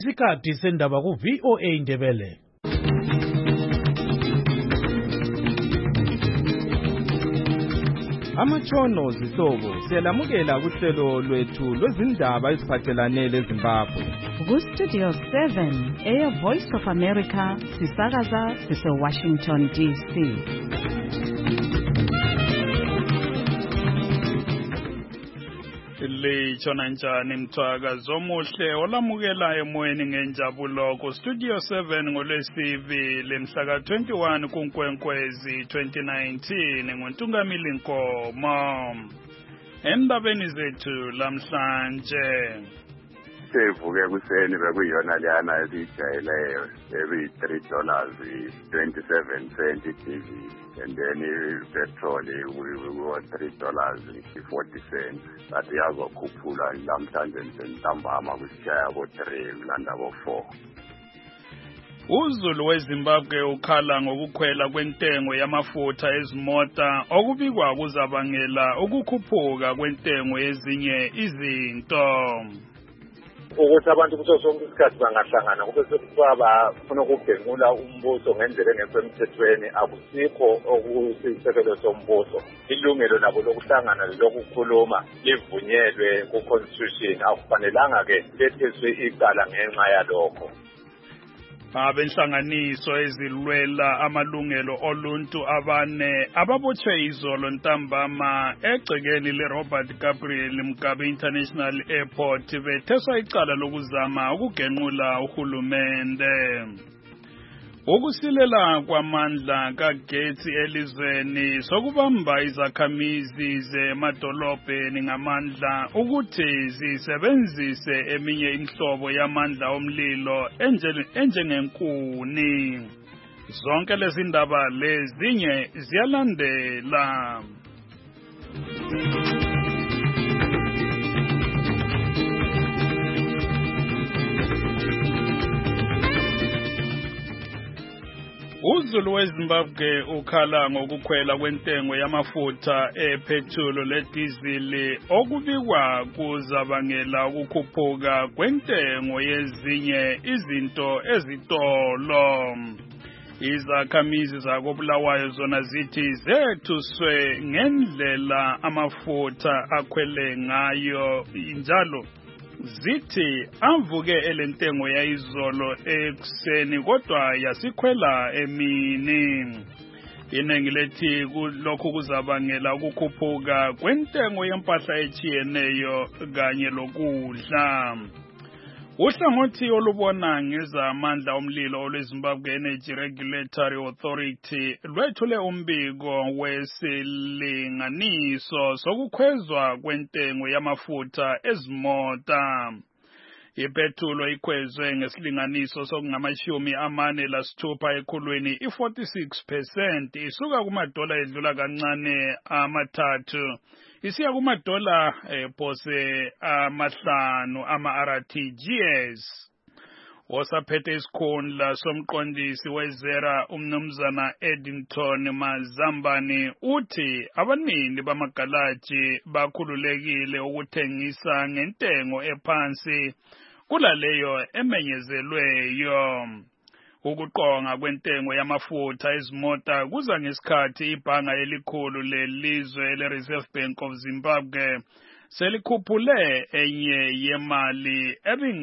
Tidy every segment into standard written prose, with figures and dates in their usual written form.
Isikhathi sendaba ku VOA Indebele. Amatshono zihlobo siyalamukela kuhlelo lwethu lwezindaba eziphathelane leZimbabwe. Ku-Studio 7 Air Voice of America sisakaza sise-Washington DC. Litshona njani mthwakazi omuhle olamukela emoyeni ngenjabulo ku-Studio 7 ngolwesibili mhla ka-21 kuNkwenkwezi 2019 nguNtungamili Nkomo. Endabeni zethu lamhlanje sevuke kuseni bekuyiyona leyana esiyijayeleyo $3.27 TV and then petrol $3.40 but yazokhuphula namhlanje ntambama kusishaya bo-3 kulanda bo-4. uZulu weZimbabwe ukhala ngokukhwela kwentengo yamafutha ezimota okubikwa kuzabangela ukukhuphuka kwentengo yezinye izinto. Ukuthi abantu kuso sonke isikhathi bangahlangana kube sekuba bafuna ukubhengula umbuso ngendlela engekho emthethweni akusikho okusisekelo sombuso. Ilungelo nabo lokuhlangana lokukhuluma livunyelwe ku-constitution akufanelanga ke letheswe icala ngenxa yalokho. Abenhlanganiso ezilwela amalungelo oluntu abane ababotshwe izolo ntambama egcekeni leRobert Gabriel Mugabe International Airport betheswa icala lokuzama ukugenqula uhulumende. Ukusilela kwamandla kagetsi elizweni sokubamba izakhamizi zemadolobheni ngamandla ukuthi zisebenzise eminye inhlobo yamandla omlilo enjengenkuni. Zonke lezi ndaba lezinye ziyalandela. uZulu weZimbabwe ukhala ngokukhwela kwentengo yamafutha epetrol ledizili okubikwa kuzabangela ukukhuphuka kwentengo yezinye izinto ezitolo. Izakhamizi zakoBulawayo zona zithi zethuswe ngendlela amafutha akhwele ngayo njalo zithi avuke elentengo yayizolo ekuseni kodwa yasikhwela emini. Iningi lethi lokhu kuzabangela ukukhuphuka kwentengo yempahla echiyeneyo kanye lokudla. Uhlangothi olubona ngezamandla omlilo olweZimbabwe Energy Regulatory Authority lwethule umbiko wesilinganiso sokukhwezwa kwentengo yamafutha ezimota. Ipetrol ikhwezwe ngesilinganiso sokungama-46 ekhulwini i-46% isuka kumadola edlula kancane amathathu isiya kumadola phose amahlanu ama-RTGS. Osaphethe isikhundla somqondisi wezera umnumzana Eddington Mazambani uthi abanini bamagalaji bakhululekile ukuthengisa ngentengo ephansi kulaleyo emenyezelweyo. Ukuqonga kwentengo yamafutha ezimota kuza ngesikhathi ibhanga elikhulu lelizwe le-Reserve Bank of Zimbabwe selikhuphule enye yemali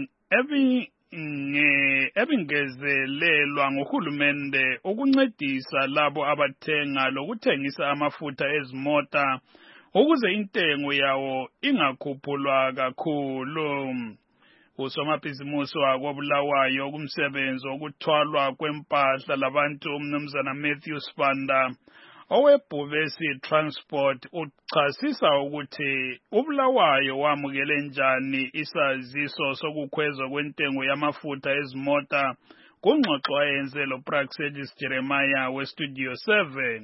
ebingezelelwa nguhulumende ukuncedisa labo abathenga lokuthengisa amafutha ezimota ukuze intengo yawo ingakhuphulwa kakhulu. Usomabhizimusi wakoBulawayo kumsebenzi wokuthwalwa kwempahla labantu umnumzana Matthew Spanda owebhubesi transport uchasisa ukuthi uBulawayo wamukele njani isaziso sokukhwezwa kwentengo yamafutha ezimota kungxoxo ayenze loPraxedis Jeremiah weStudio 7.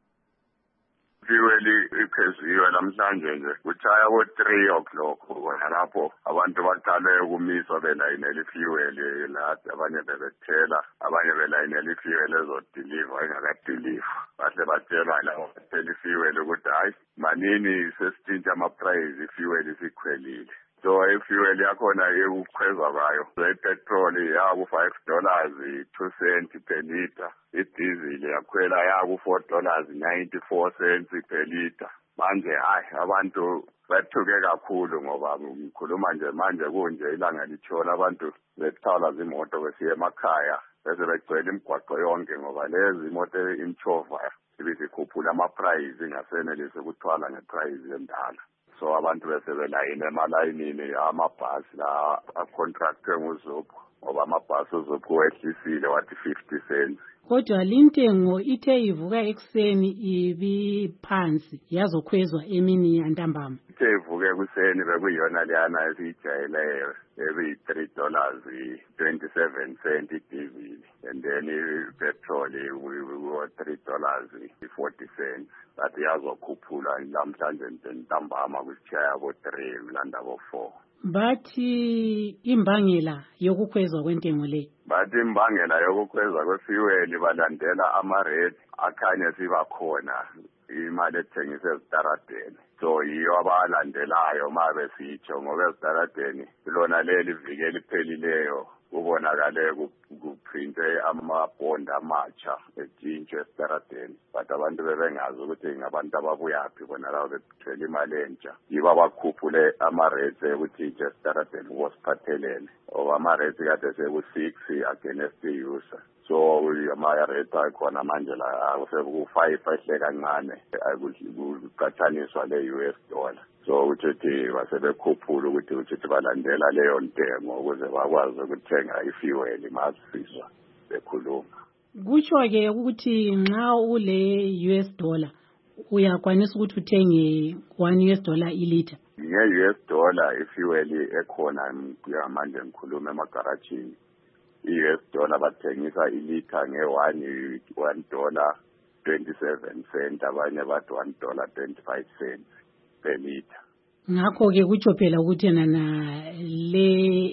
Fuel iphezulu namhlanje nje kuchaya ko-3 o'clock kona lapho abantu baqale ukumiswa belayinela ifuel la abanye bebethela abanye belayinela ifuel ezodiliva engakadiliva bahle batshelwa labo bathela ifuel ukuthi hayi manini sesitshintsha ama-price ifuel isikhwelile so ifuel yakhona ukukhwezwa kwayo ipetrol yaku$5 2 cents per liter, idiesel yakhwela yaku$4.94 per liter. Manje abantu bethuke kakhulu ngoba ngikhuluma nje manje kunje ilanga litshona abantu bethwala zimoto besiya emakhaya bese begcwele imigwaqo yonke ngoba lezi imoto imchova ibizikhuphula ama-price ingasenelisi ukuthwala nge-price endala. So abantu bese belayini emalayinini amabhasi la acontractwe nguZupco ngoba amabhasi uZupco wehlisile wathi 50 cents. Kodwa lintengo ithe ivuka ekseni ibiphansi yazokhwezwa emini yantambama. Ithe ivuke kuseni bekuyiyona leyana esiyijayeleyo ebi$3.27 idiesel and then ipetrol $3.40. But yazokhuphula namhlanje ntambama kusitshaya abo-3 kulanda abo-4. Bathi imbangela yokukhwezwa kwentengo le. Bathi imbangela yokukhwezwa kwefuel balandela ama-rate akhanye siba khona imali ethengise ezitaradeni. So yiyo abalandelayo uma besitsho ngoba ezitaradeni lona leli viki eliphelileyo kubonakale kuphinte amabhondi amatsha etshintshwe esitaradeni, but abantu bebengazi ukuthi ngabantu ababuyaphi bona labo bethwele imali entsha. Yibo abakhuphule ama-rates ukuthi esitaradeni kubosiphathelene or ama-rates kade seku-6 against i-user. So ama-rate akhona manje la sekuku-5 ehle kancane kuqathaniswa le-US dollar. So ukuthi basebekhuphula ukuthi balandela leyo ntengo ukuze bakwazi ukuthenga ifuel masiswa bekhuluma. Kutsho-ke ukuthi nxa ule US dollar uyakwanisa ukuthi uthenge $1 iliter. Nge-US dollar ifuel ekhona manje ngikhuluma emagarajini. I-US dollar bathengisa iliter $1.27, abanye bathi $1.25 per liter. Ngakho-ke kutsho phela ukuthi nana le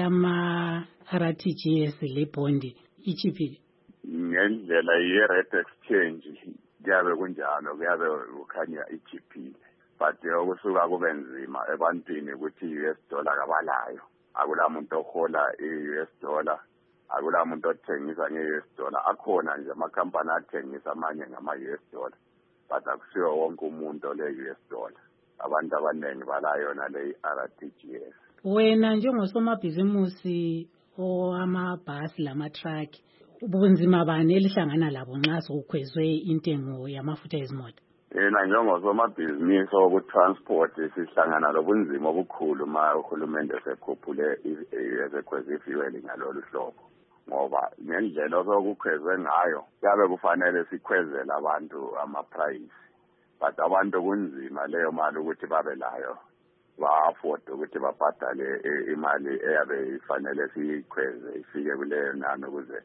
eyama-RTGS le bondi ichiphile. Ngendlela ye-rate exchange kuyabe kunjalo, kuyabe kukhanya ichiphile. But okusuka kube nzima ebantwini ukuthi i-US dollar kabalayo. Akula muntu ohola i-US dollar, akula muntu othengisa nge-US dollar. Akhona nje amakhampani athengisa amanye ngama-US dollar, but akusiyo wonke umuntu ole-US dollar. Abantu abaningi balayona le RTGS. Wena njengosomabhizimusi owamabhasi lama-truck, ubunzima bani elihlangana labo nxa sokukhwezwe intengo yamafutha ezimota? Yena njengosomabhizinisi okutransport sihlangana lobunzima obukhulu ma uhulumende sekhuphule esekhweza ifuel ngalolu hlobo. Ngoba ngendlela osokukhwezwe ngayo yabe kufanele sikhwezele abantu ama-price. But abantu kunzima leyo mali ukuthi babe layo ba-afford ukuthi babhadale imali eyabe ifanele siyikhweze ifike kuleyo nani ukuze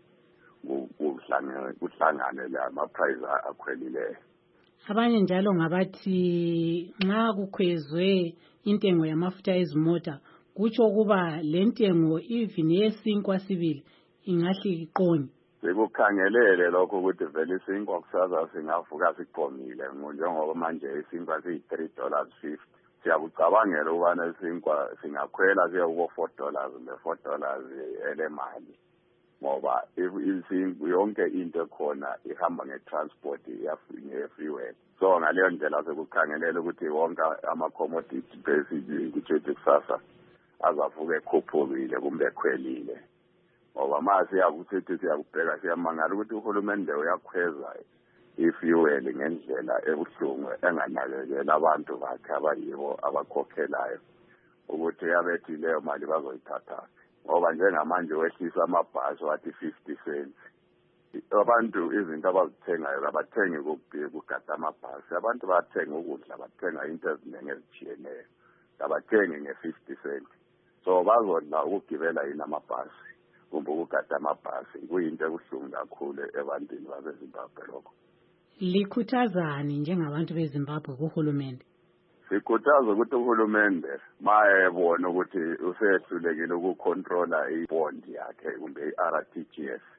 kuhlangane la ma-price akhwelileyo. Abanye njalo ngabathi nxa kukhwezwe intengo yamafutha ezimota kutsho ukuba le ntengo even yesinkwa sibili ingahle iqonye. Sikukhangelele lokho ukuthi vele isinkwa kusaza singavuka siqomile njengoba manje isinkwa siyi$3.50. Siyakucabangela ukubana isinkwa singakhwela siye kubo-$4 ne-$4 elemali ngoba yonke into ekhona ihamba nge-transport nge-fuel. So ngaleyo ndlela sikukhangelele ukuthi wonke ama-commodity basic kutshethi kusasa azavuka ekhuphukile kumbe ekhwelile. Ngoba mase siyakuthi siyakubheka siyamangala ukuthi uhulumende uyakhweza ifuel ngendlela ebuhlungu enganakekela abantu bakhe abayibo abakhokhelayo ukuthi yabethi leyo mali bazoyithatha. Ngoba njengamanje wehlisa amabhasi wathi 50 cents. Abantu izinto abazithengayo abathengi kugada amabhasi. Abantu bathenga ukudla, bathenga into eziningi ezitshiyeneyo. Abathengi nge-50 cents. So bazodla ukugibela yini amabhasi kumbe ukugada amabhasi. Kuyinto ebuhlungu kakhulu ebantwini baseZimbabwe lokho. Likhuthazani njengabantu beZimbabwe kuhulumende? Sikhuthaza ukuthi uhulumende mayebona ukuthi usehlulekile ukukontrola ibond yakhe kumbe i-RTGS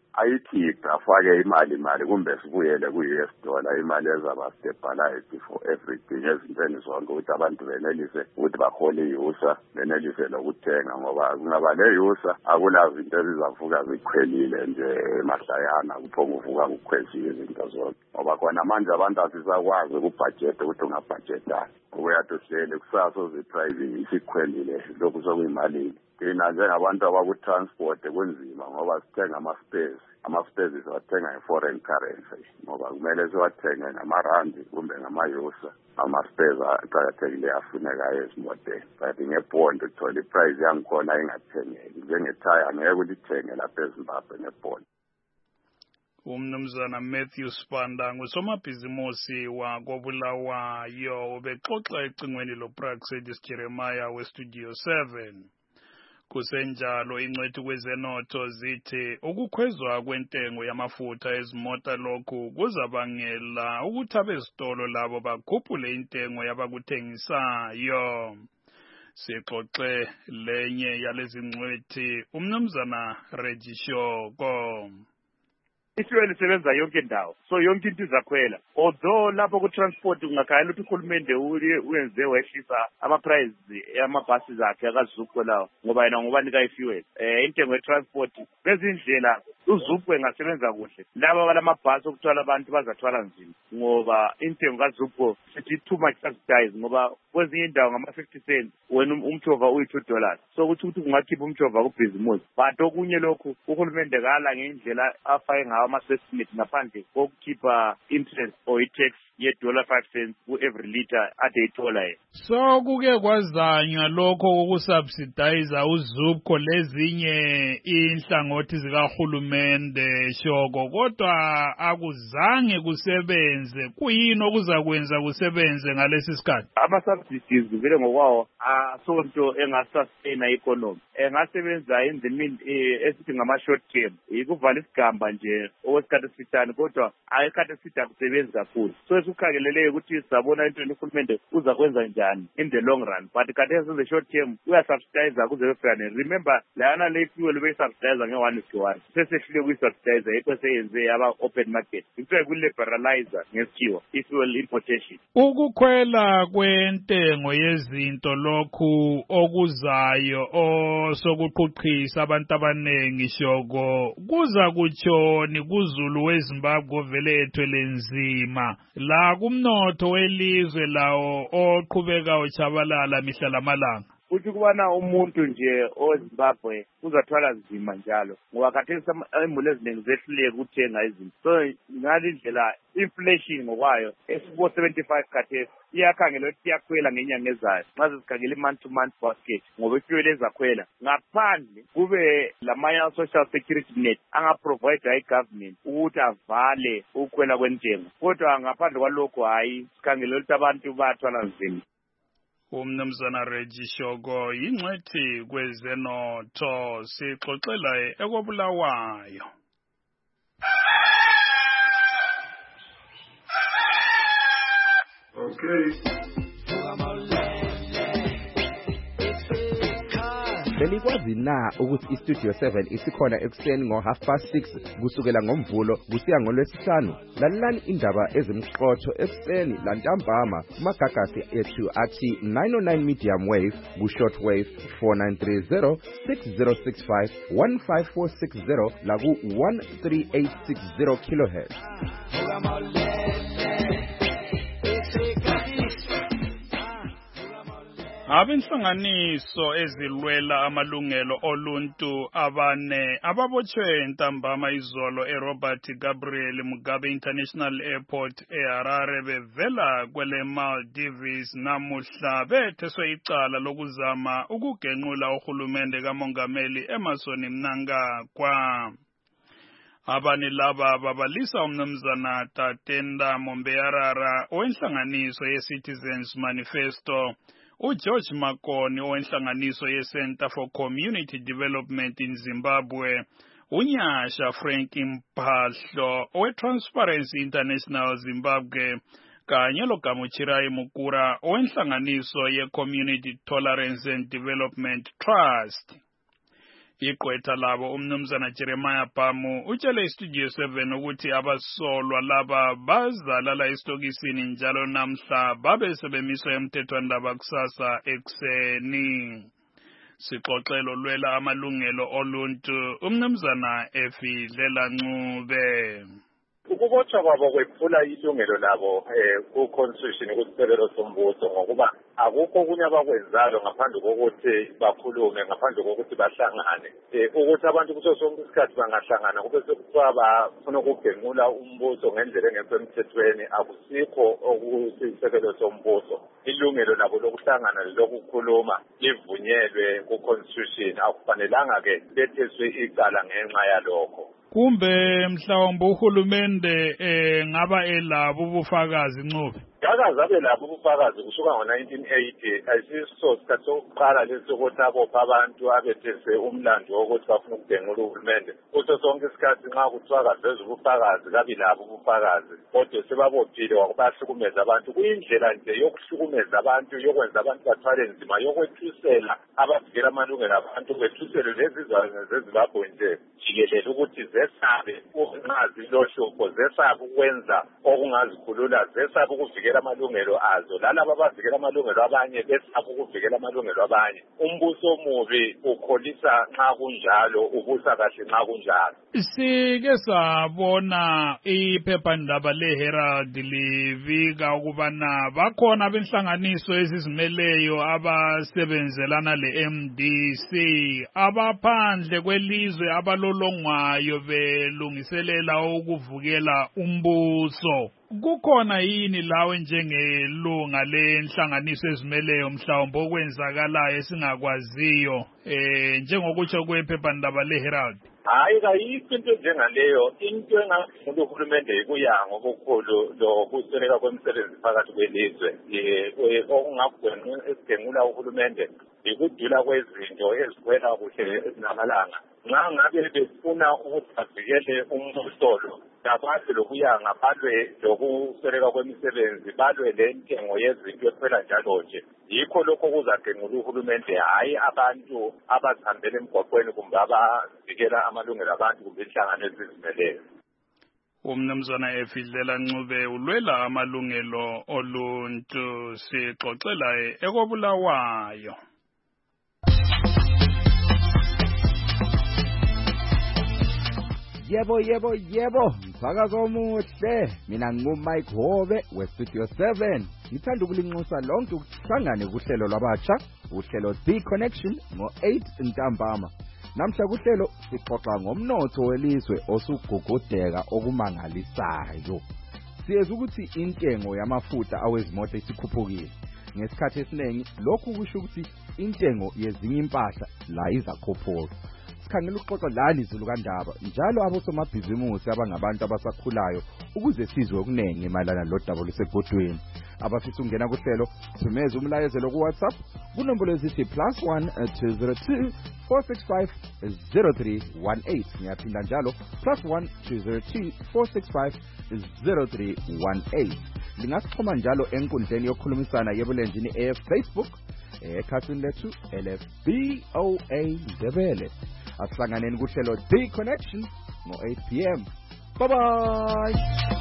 ayikhiphe afake imali kumbe sibuyele ku-US dollar imali ezaba stabilized for everything ezintweni zonke ukuthi abantu benelise ukuthi bahole i-USA benelise lokuthenga ngoba kungaba le-USA akulazi into ezizavuka zikhwelile nje emahlayana kuphonga uvuka kukhwezile izinto zonke ngoba khona manje abantu asisakwazi ukubhajeta ukuthi ungabhajetani uyathi uhleli kusasa uzipricing isikhwelile lokhu sokuyimalini thina njengabantu abakutransport kunzima ngoba sithenga ama-spares siwathenga nge-foreign currency ngoba kumele siwathenge ngamarandi kumbe ngama-USA ama-spares aqakathekile afunekayo ezimoteni but ngebhondi uthola iprice yangikhona ingathengeki njengethaya angeke ulithenge lapha eZimbabwe ngebhondi. Umnumzana Matthew Spanda ngusomabhizimusi wakobulawayo ubexoxa ecingweni loPraxedis Jeremiah weStudio 7. Kusenjalo ingcwethi kwezenotho zithi ukukhwezwa kwentengo yamafutha ezimota lokhu kuzabangela ukuthi abezitolo labo bakhuphule intengo yabakuthengisayo. Sixoxe lenye yalezi ngcwethi umnumzana Regishoko. Ifuel isebenza yonke indawo so yonke into izakhwela although lapho ku-transport kungakhayela ukuthi uhulumende uyenze wehlisa ama-price yamabhasi akhe akaZUPCO lawo ngoba yena ngobanika ifuel intengo ye-transport bezindlela uZUPCO engasebenza kuhle laba balamabhasi okuthwala abantu bazathwala nzima ngoba intengo kaZUPCO sithi too much subsidized ngoba kwezinye indawo ngama-50 cents wena umthova uyi-$2 so ukuthi kungakhipha umthova kubhizimusi but okunye lokhu uhulumende kala ngendlela afake ngawo ama-estimate ngaphandle kokukhipha interest or i-tax ye$5 ku-every liter ade ithola yena. So kuke kwazanywa lokho kokusubsidize uZUPCO lezinye inhlangothi zikahulumende Shoko kodwa akuzange kusebenze kuyini okuzakwenza kusebenze ngalesi sikhathi? Ama-subsidies vele ngokwawo asonto engasustain economy engasebenza in the mean esithi ngama-short term ikuvala isigamba nje okwesikhathi esifitshane kodwa isikhathi eside akusebenzi kakhulu so esukhangeleleyo ukuthi sabona into uhulumende uza kwenza njani in the long run but khathesi in the short term uyasubsidize kuze kufika remember lana le fuel beyisubsidize nge-1:1 sesehlile kuyisubsidize yikho seyenze yaba-open market kuthiwa ku-liberalizer ngesikhiwa i-fuel importation. Ukukhwela kwentengo yezinto lokhu okuzayo osokuqhuqhisa abantu abanengi Shoko kuza kutshoni kuzulu weZimbabwe ovele ethwele nzima la kumnotho welizwe lawo oqhubeka uchabalala mihla lamalanga. Uthi kubana umuntu nje oZimbabwe uzathwala nzima njalo ngoba khathesi imuli eziningi zehluleke ukuthenga izinto so ngalindlela inflation ngokwayo esibo 75 khathesi iyakhangela ukuthi iyakhwela ngenyanga ezayo nxa sikhangela i-month to month basket ngoba ifuel ezakhwela ngaphandle kube lamanye social security net angaprovide i-government ukuthi avale ukukhwela kwentengo kodwa ngaphandle kwalokho hayi sikhangela ukuthi abantu bathwala nzima. Umnumzana Regishoko ingcwethi kwezenotho sixoxela ekobulawayo. Okay. Belikwazi na ukuthi iStudio 7 isikhona ekuseni ngo6:30 kusukela ngoMvulo kusiya ngoLwesihlanu lalelani indaba ezimqotho ekuseni lantambama kumagagasi ethu athi 909 medium wave ku-short wave 4930 6065 15460 la ku-13860 kilohertz. Abenhlanganiso ezilwela amalungelo oluntu abane ababotshwe ntambama izolo eRobert Gabriel Mugabe International Airport eHarare bevela kwele Maldives namuhla betheswe icala lokuzama ukugenqula uhulumende kamongameli Emmerson Mnangagwa. Abani laba babalisa umnumzana Tatenda Mombeyarara owenhlanganiso ye-Citizens Manifesto, uGeorge Makoni owenhlanganiso ye-Center for Community Development in Zimbabwe, uNyasha Frank Mpahlo owe-Transparency International Zimbabwe, kanye loGamuchirai Mukura owenhlanganiso ye-Community Tolerance and Development Trust. Igqwetha labo umnumzana Jeremiah Bhamu utshele iStudio 7 ukuthi abasolwa laba bazalala esitokisini njalo namhla babe sebemiswa emthethwandaba kusasa ekuseni. Sixoxelo lwela amalungelo oluntu umnumzana Efidlela Ncube. Ukubotshwa kwabo kwephula ilungelo labo ku-constitution kusisekelo sombuso ngokuba akukho okunye abakwenzayo ngaphandle kokuthi bakhulume, ngaphandle kokuthi bahlangane. Ukuthi abantu kuso sonke isikhathi bangahlangana kube sekuthiwa bafuna ukubhenqula umbuso ngendlela engekho emthethweni akusikho okusisekelo sombuso. Ilungelo labo lokuhlangana lokukhuluma livunyelwe ku-constitution, akufanelanga-ke betheswe icala ngenxa yalokho. Kumbe mhlawumbe uhulumende ngaba elabo ubufakazi Ncube? Yakaze abe labo ubufakazi kusuka ngo-1980 ayisiso sikhathi sokuqala lesokuthi abopha abantu abethese umlando wokuthi bafuna ukubhenqula uhulumende. Kuso sonke isikhathi nxa kuthiwa kaveza ubufakazi kabi labo ubufakazi kodwa sebabophile wakubahlukumeza abantu. Kuyindlela nje yokuhlukumeza abantu, yokwenza abantu bathwale nzima, yokwethusela abavikela amalungelo abantu, kwethusele lezizwana zeZimbabwe nje jikelele ukuthi zesabe ukunqazi lohlupho, zesabe ukwenza okungazikhulula, zesabe ukuvikela amalungelo azo. Lalabo abavikela amalungelo abanye besaba ukuvikela amalungelo abanye. Umbuso omubi ukholisa nxa kunjalo, ubusa kahle nxa kunjalo. Sike sabona iphephandaba leHerald livika ukubana bakhona abenhlanganiso ezizimeleyo abasebenzelana leMDC abaphandle kwelizwe abalolongwayo belungiselela ukuvukela umbuso. Kukhona yini lawe njengelunga lenhlanganiso ezimeleyo mhlawumbe okwenzakalayo esingakwaziyo njengokutsho kwephephandaba leHerald? Hayi, kayikho into njengaleyo. Into engafuna uhulumende ikuyango okukhulu lokusweleka kwemisebenzi phakathi kwelizwe. Okungakubhenqula uhulumende ikudula kwezinto ezikwela kuhle ezinamalanga. Nxa ngabe befuna ukuthi bavikele umbuso ngaphandle lokuyanga balwe lokusweleka kwemisebenzi, balwe lentengo yezinto ekhwela njalo nje, yikho lokho kuzabhenqula uhulumende, hayi abantu abazihambela emgwaqweni kumbe abavikela amalungelo abantu kumbe inhlangano ezizimeleyo. Umnumzana Efidlela Ncube ulwela amalungelo oluntu. Sixoxela ekobulawayo. Yebo, msakazo omuhle. Mina nginguMike Hobe weStudio 7. Ngithanda ukulinxusa lonke ukuhlangane kuhlelo lwabatsha, uhlelo The Connection ngo-8 ntambama. Namhla kuhlelo sixoxa ngomnotho welizwe osugugudeka okumangalisayo. Siyeza ukuthi intengo yamafutha awezimoto isikhuphukile. Ngesikhathi esiningi lokhu kusho ukuthi intengo yezinye impahla la izakhuphuka. Sikhangela ukuxoxa lani izulu kaNdaba njalo abosomabhizimusi abangabantu abasakhulayo ukuze sizwe okunenge mayelana lodaba olusegodweni. Abafisa ukungena kuhlelo thumeza umlayezelo ku WhatsApp kunombolo ezithi +1 202 465 0318. Ngiyaphinda njalo +1 202 465 0318. Lingasixhuma njalo enkundleni yokukhulumisana yebulenjini eFacebook ekhasini lethu LFBOA Ndebele. Asihlanganeni kuhlelo The Connection ngo-8 p.m. Bye-bye.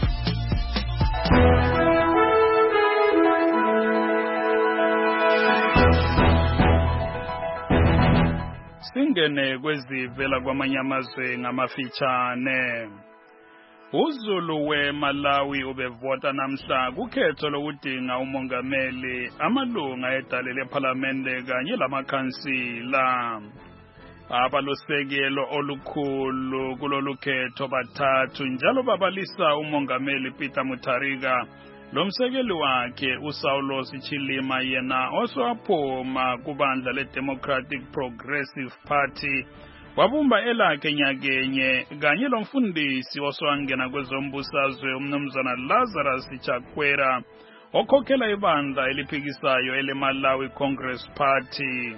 Singene kwezivela kwamanye amazwe ngamafitshane. uZulu weMalawi ubevota namhla kukhetho lokudinga umongameli, amalunga edale lePhalamende kanye lamakhansila. Abalosekelo olukhulu kulolu khetho bathathu njalo babalisa umongameli Peter Mutharika lomsekeli wakhe uSaulos Chilima, yena oswaphuma kubandla leDemocratic Progressive Party wabumba elakhe nyakenye kanye lomfundisi oswangena kwezombusazwe umnumzana Lazarus Chakwera okhokhela ibandla eliphikisayo eleMalawi Congress Party.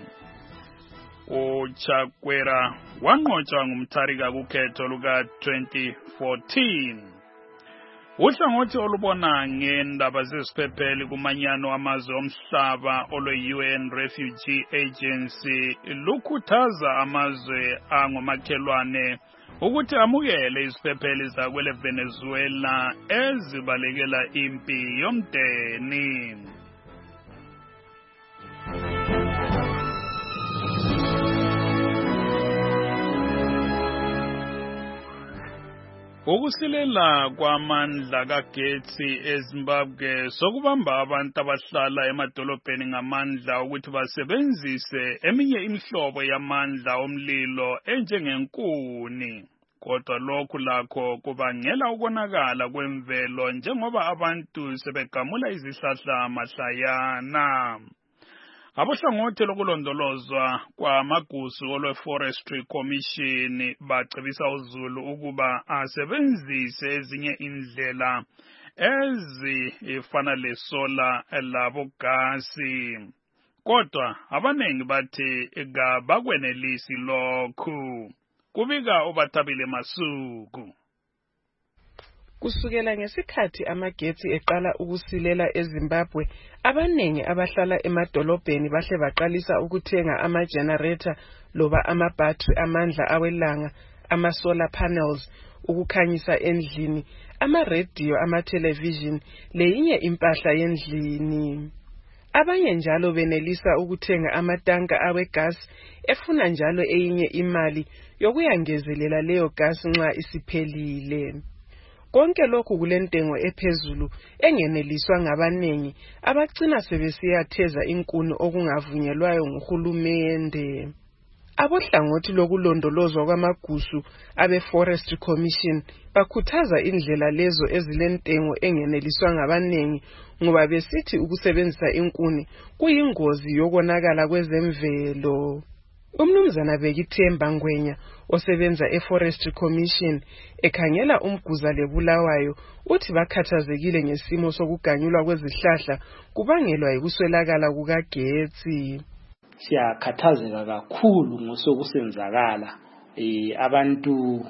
uChakwera wanqotshwa nguMutharika kukhetho luka 2014. Uhlangothi olubona ngendaba zesiphepheli kumanyano amazwe omhlaba olwe-UN Refugee Agency lukhuthaza amazwe angomakhelwane ukuthi amukele iziphepheli zakwele Venezuela ezibalekela impi yomdeni. Ukusilela kwamandla kagetsi eZimbabwe sokubamba abantu abahlala emadolobheni ngamandla ukuthi basebenzise eminye imihlobo yamandla omlilo enjengenkuni. Kodwa lokhu lakho kubangela ukonakala kwemvelo njengoba abantu sebegamula izihlahla mahlayana. Abohlangothi lokulondolozwa kwamagusu olwe-Forestry Commission bacebisa uZulu ukuba asebenzise ezinye indlela ezifana lesola labogasi. Kodwa abanengi bathi kabakwenelisi lokhu. Kubika uBathabile Masuku. Kusukela ngesikhathi amagetsi eqala ukusilela eZimbabwe, abanengi abahlala emadolobheni bahle baqalisa ukuthenga ama-generator loba ama-battery amandla awelanga, ama-solar panels, ukukhanyisa endlini, ama-radio, ama-television, leyinye impahla yendlini. Abanye njalo benelisa ukuthenga amatanka awegas efuna njalo eyinye imali yokuyangezelela leyo gas nxa isiphelile. Konke lokhu kulentengo ephezulu engeneliswa ngabanengi abagcina sebesiyatheza inkuni okungavunyelwayo nguhulumende. Abohlangothi lokulondolozwa kwamagusu abe-Forestry Commission bakhuthaza indlela lezo ezilentengo engeneliswa ngabanengi ngoba besithi ukusebenzisa inkuni kuyingozi yokonakala kwezemvelo. Umnumzana Bekithemba Ngwenya osebenza e-Forestry Commission ekhangela umguza leBulawayo uthi bakhathazekile ngesimo sokuganyulwa kwezihlahla kubangelwa yikuswelakala kukagetsi. Siyakhathazeka kakhulu ngosokusenzakala abantu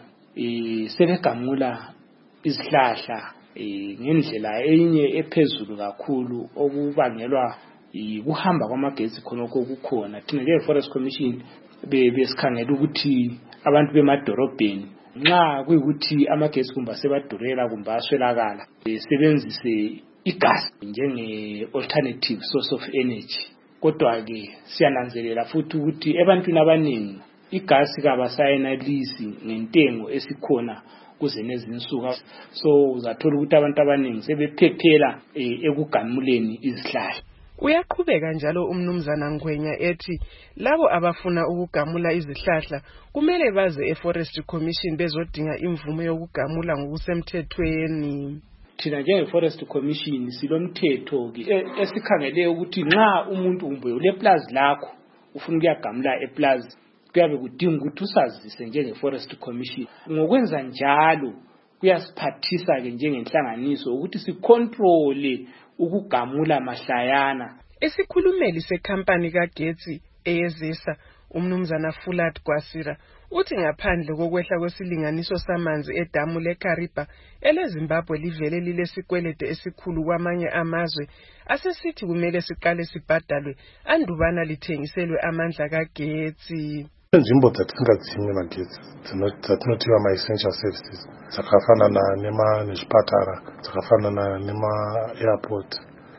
sebegamula izihlahla ngendlela enye ephezulu kakhulu okubangelwa ukuhamba kwamagetsi khonokho okukhona. Thina nje-Forest Commission besikhangela ukuthi abantu bemadorobheni nxa kuyikuthi amagetsi kumbe sebadurela kumbe aswelakala sebenzise igas njenge-alternative source of energy. Kodwa-ke siyananzelela futhi ukuthi ebantwini abaningi igasi kabasayenalisi ngentengo esikhona kuze nezinsuku. So uzathola ukuthi abantu abaningi sebephephela ekugamuleni izihlahla. Uyaqhubeka njalo umnumzana Ngwenya ethi labo abafuna ukugamula izihlahla kumele baze e-Forestry Commission bezodinga imvume yokugamula ngokusemthethweni. Thina njenge-Forest Commission silomthetho esikhangele ukuthi nxa umuntu kumbe uleplazi lakho ufuna ukuyagamula eplazi kuyabe kudinga ukuthi usazise njenge-Forest Commission. Ngokwenza njalo kuyasiphathisa-ke njengenhlanganiso ukuthi sikontrole ukugamula mahlayana. Isikhulumeli sekhampani kagetsi eyezisa umnumzana Fulat Gwasira uthi ngaphandle kokwehla kwesilinganiso samanzi edamu leKariba eleZimbabwe livele lilesikwelede esikhulu kwamanye amazwe asesithi kumele siqale sibhadalwe andubana lithengiselwe amandla kagetsi. Nzvimbo dzatisingadzimwe magetsi dzatinotiwa ma-essential services dzakafanana nezvipatara dzakafanana nema-airport.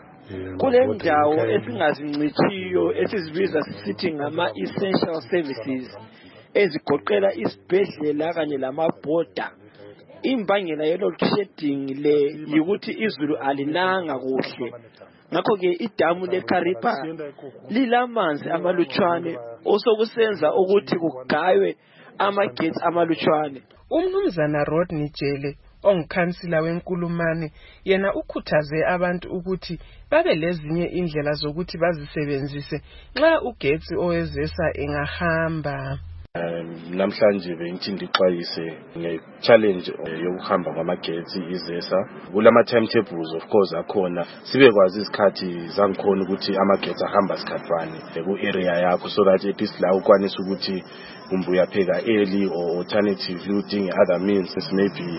Kule ndawo esingazincithiyo esizibiza sisithi ngama-essential services ezigoqela isibhedlela kanye lamabhoda. Imbangela ye-load shedding le yikuthi izulu alinanga kuhle. Ngakho-ke idamu leKariba lilamanzi amalutshwane osokusenza ukuthi kugaywe amagetsi amalutshwane. Umnumzana Rodney Jele ongikhansila wenkulumane yena ukhuthaze abantu ukuthi babe lezinye indlela zokuthi bazisebenzise nxa ugetsi owezesa engahamba. Namhlanje bengithi ndixwayise nge-challenge yokuhamba ngamagetsi izesa. Kulama timetables of course akhona. Sibekwazi isikhathi zangikhona ukuthi amagetsi ahamba isikhathi bani ku-area yakho so that at least la ukwanisa ukuthi kumbe uyapheka early or alternatively udinge other means maybe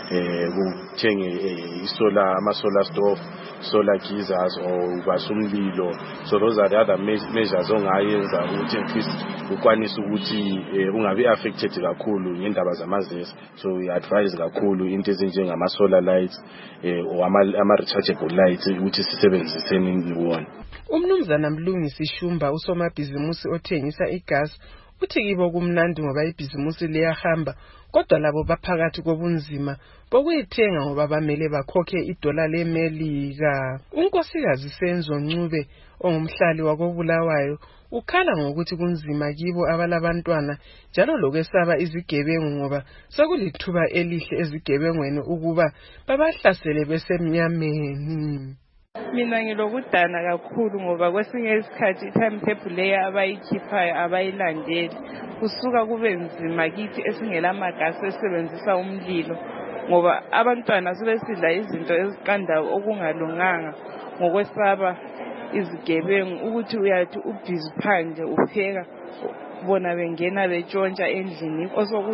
kuthenge ama-solar stove, solar geysers or ubasa umlilo. So those are the other measures ongayenza ukuthi at least ukwanisa ukuthi ungabi affected kakhulu ngendaba zamazesa. So we advise kakhulu into ezinjengama solar lights or ama rechargeable lights ukuthi sisebenziseni wona. Umnumzana Mlungisi Shumba usomabhizimusi othengisa igas uthi kibo kumnandi ngoba ibhizimusi liyahamba kodwa labo baphakathi kobunzima bokuyithenga ngoba bamele bakhokhe $1 leMelika. Unkosikazi Senzo Ncube ongumhlali wakobulawayo ukhala ngokuthi kunzima kibo abalabantwana njalo lokwesaba izigebengu ngoba sekulithuba elihle ezigebengweni ukuba babahlasele besemnyameni. Mina ngilokudana kakhulu ngoba kwesinye isikhathi timetable leyo abayikhiphayo abayilandeli kusuka kube nzima kithi esingela magasi esebenzisa umlilo ngoba abantwana sebesidla izinto eziqandayo okungalunganga ngokwesaba izigebengu ukuthi uyathi ubhizi phandle upheka bona bengena betshontsha endlini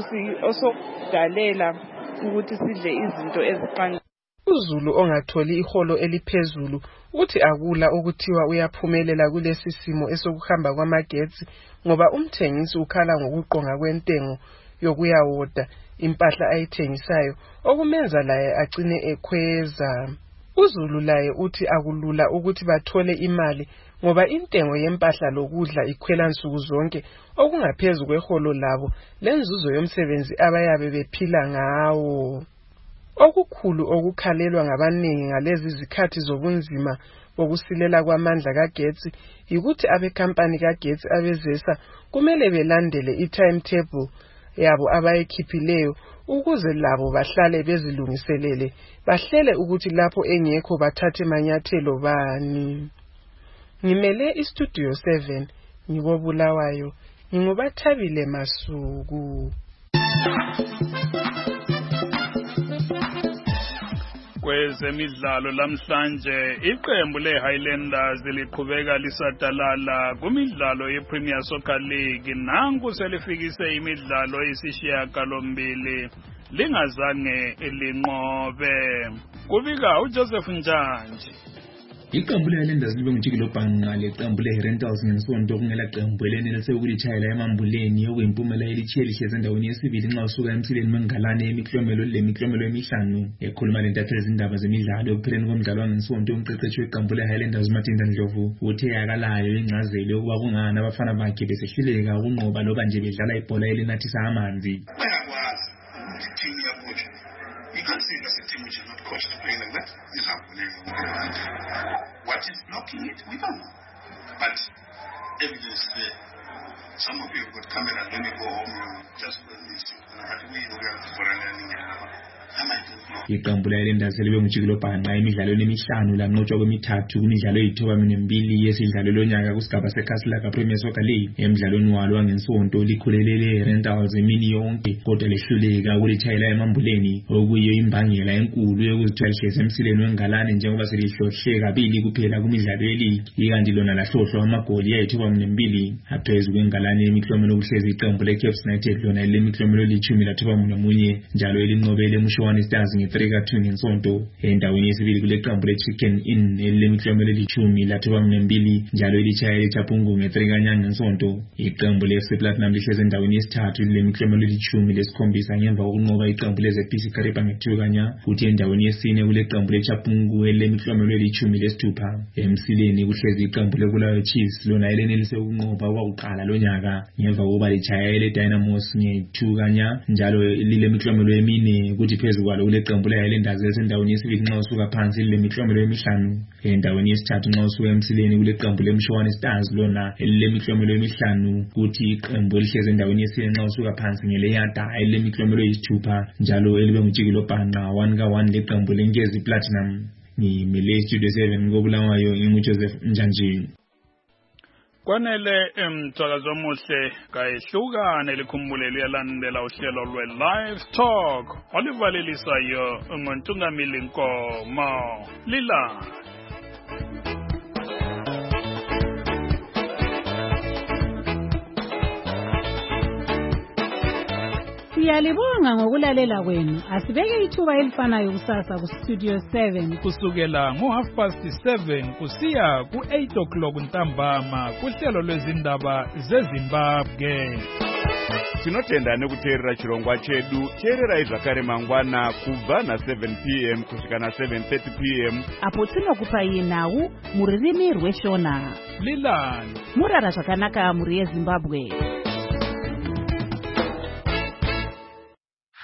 osokudalela ukuthi sidle izinto eziqandayo. uZulu ongatholi iholo eliphezulu uthi akula ukuthiwa uyaphumelela kulesi simo esokuhamba kwamagetsi ngoba umthengisi ukhala ngokuqonga kwentengo yokuyawoda impahla ayithengisayo okumenza laye agcine ekhweza. uZulu laye uthi akulula ukuthi bathole imali ngoba intengo yempahla lokudla ikhwela nsuku zonke okungaphezulu kweholo labo lenzuzo yomsebenzi abayabe bephila ngawo. Okukhulu okukhalelwa ngabaningi ngalezi zikhathi zobunzima bokusilela kwamandla kagetsi yikuthi abekampani kagetsi abezesa kumele belandele i-timetable yabo abayikhiphileyo ukuze labo bahlale bezilungiselele bahlele ukuthi lapho engekho bathathe manyathelo bani. Ngimele iStudio 7 ngikobulawayo ngingubathabile Masuku. Kwezemidlalo lamhlanje iqembu leHighlanders liqhubeka lisadalala kumidlalo yePremier Soccer League nanku selifikise imidlalo eyisishiyagalombili lingazange linqobe. Kubika uJoseph Njanji. Iqembu leHighlanders libe ngijikilo bhanqa leqembu leRentals ngesonto kungela qembu elenelise ukulitshayela emambuleni okuyimpumela elithiye lihleze endaweni yesibili nxa usuka emsileni mengalane emiklomelo lemiklomelo emihlanu. Ekhuluma lentatheli izindaba zemidlalo ekupheleni komdlalo wangesonto umqeqeshi weqembu leHighlanders Martin Ndlovu uthe yakalayo ingcazelo ukuba kungani abafana bakhe besehluleka ukunqoba loba nje bedlala ibhola elinathisa amanzi. You can't say that's a team which is not coached to play like that. This is happening. What is blocking it? We don't know. But evidence there. Some of you have got cameras when you go home, just this. But we are for an ending. Iqembu leHighlanders libe ngijikilo bhanqa emidlalweni emihlanu lanqotshwa kwemithathu kumidlalo eyithoba minembili yesidlalo lonyaka kusigaba seKhansela kaPremier Soccer League. Emidlalweni walo wangesonto likhulelele iRentals emini yonke kodwa lehluleka ukulitshayela emambuleni okuyiyo imbangela enkulu yokuzithola lihleze emsileni wengalane njengoba selihlohle kabili kuphela kumidlalo yeligi. Ikanti lona lahlohlwa amagoli ayithoba minembili aphezu kwengalane emiklomelo okuhlezi iqembu leCaps United lona lemiklomelo elithumi lathoba munye njalo elinqobele Mshowane Stars nge-3-2 ngesonto. Endaweni yesibili kule qembu leChicken Inn elilemiklomelo elithumi lathoba minembili njalo elitshayela eChapungu nge-3 ngesonto. Iqembu leFC Platinum lihleze endaweni yesithathu lemiklomelo elithumi lesikhombisa ngemva kokunqoba iqembu leZPC Kariba nge-2 futhi endaweni yesine kule qembu leChapungu elilemiklomelo elithumi lesithupha. Emsileni kuhlezi iqembu leBulawayo Chiefs lona elenelise ukunqoba okwakuqala lonyaka ngemva kokuba litshayela eDynamos nge-2 njalo lilemiklomelo emine kuthi phezu kwalo kule qembu leHighlanders esendaweni yesibili nxa usuka phansi lilemiklomelo emihlanu. Endaweni yesithathu nxa usuka emsileni kule qembu leMshowane Stars lona elilemiklomelo emihlanu kuthi iqembu elihleze endaweni yesine nxa usuka phansi ngeleyada elilemiklomelo eyisithupha njalo elibe ngijikilo bhanqa 1-1 leqembu leNkezi Platinum. Ngimele iStudio 7 ngobulawayo nginguJoseph Njanji. Kwanele mthakazo omuhle kayehlukane likhumbule liyalandela uhlelo lwe-Live Talk olivalelisayo ngoNtungamili Nkomo Lila. Siyalibonga ngokulalela kwenu. Asibeke ithuba elifanayo kusasa ku Studio 7 kusukela ngo7:30 kusiya ku8 ntambama kuhlelo lwezindaba zeZimbabwe. Tinotenda nekuteerera chirongwa chedu. Teererai zvakare mangwana kubva na7 p.m. kusvika na7:30 p.m. apo tinokupai nhau muririmi rweshona. Lilani Murara zvakanaka muri yeZimbabwe.